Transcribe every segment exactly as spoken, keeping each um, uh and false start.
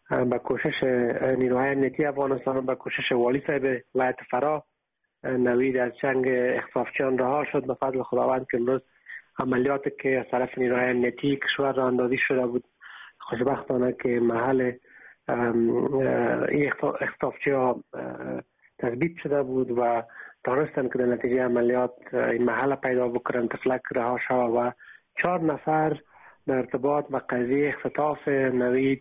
به کوشش نیروهای امنیتی افغانستان و به کوشش والی صاحب ولایت فرا نوید از چنگ اختطافچیان رها شد به فضل خداوند که امروز عملیاتی که از طرف نیروهای امنیتی کشور را اندازی شده بود خوشبختانه که محل این اختطافچی‌ها تثبیت شده بود و دانستن که در نتیجه عملیات این محل پیدا بکنن تفلک رها شد و چهار نفر در ارتباط با قضیه اختطاف نوید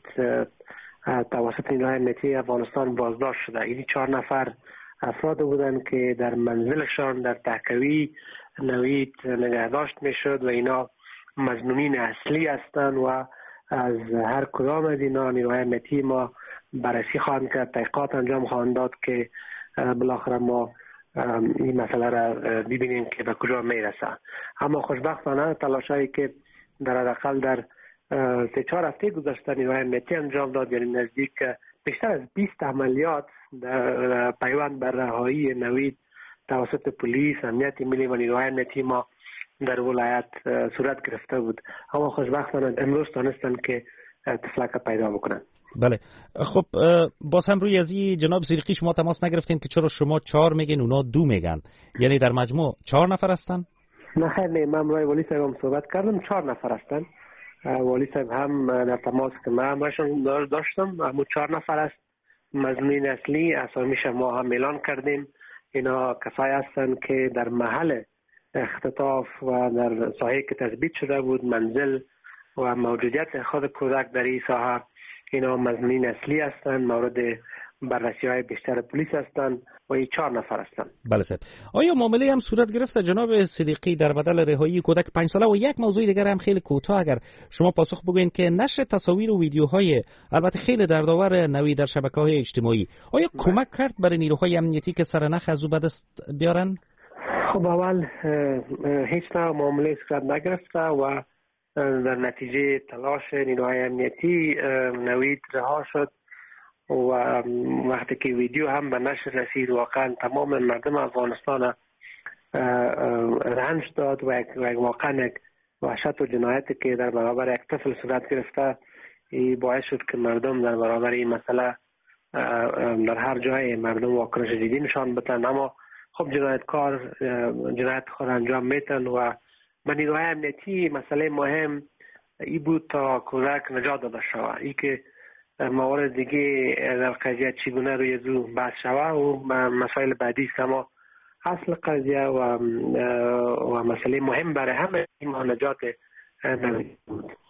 توسط نیروهای امنیتی افغانستان بازداشت شده. این چهار نفر افراد بودند که در منزلشان در تهکوی نوید نگهداشت میشد و اینا مظنونین اصلی هستند و از هر کدام از اینا نیروهای امنیتی ما بررسی خواهند کرد، تحقیقات انجام خواهند داد که بالاخره ما این مسئله را ببینیم که به کجا میرسه. اما خوشبختانه تلاشایی که در حداقل در سه چهار هفته گذشته نیروهای امنیتی انجام داد، یعنی نزدیک بیشتر از بیست عملیات در پیوند بر رهایی نوید توسط پلیس، امنیت ملی و نیروهای امنیتی ما در ولایت صورت گرفته بود. اما خوشبختانه امروز تانستن که تفلک پیدا بکنن. بله، خب باز هم روی از این جناب صدیقی شما تماس نگرفتین که چرا شما چهار میگین اونا دو میگن، یعنی در مجموع چهار نفر هستن؟ نه خیر، نه، من روی والی صاحب هم صحبت کردم، چهار نفر هستن. والی صاحب هم در تماس که من همشون داشتم، همون چهار نفر است. مظنونین اصلی اسامیش ما هم اعلان کردیم. اینا کسایی هستند که در محل اختطاف و در ساحه که تثبیت شده بود منزل و موجودیت خود کودک در این ساحه، اینا مظنونین اصلی هستند، مورد بررسی های بیشتر پلیس هستند و این چهار نفر هستند. بله صاحب، آیا معامله هم صورت گرفته جناب صدیقی در بدل رهایی کودک پنج ساله؟ و یک موضوع دیگر هم خیلی کوتاه اگر شما پاسخ بگوین که نشر تصاویر و ویدیوهای البته خیلی دردآور نوید در شبکه‌های اجتماعی آیا بله. کمک کرد برای نیروهای امنیتی که سرنخ از او به دست بیارن؟ خب اول هیچ نوع معامله صورت نگرفته و در نتیجه تلاش نیروهای امنیتی نوید رها شد و وقتی که ویدیو هم به نشر رسید واقعا تمام مردم افغانستان رنج داد و یک واقعا یک وحشت و جنایتی که در برابر یک طفل صورت گرفته این باعث شد که مردم در برابر این مسئله در هر جای مردم واکنش جدی نشان بدن. اما خب جنایتکار جنایت خود انجام میتن و به نیروهای امنیتی مسئله مهم ای بود تا کودک نجات داده شود. ای که موارد دیگه در قضیه چگونه روی زو بحث شود و مسائل بعدی است، اما اصل قضیه و و مسئله مهم برای همه این نجات نوید بود.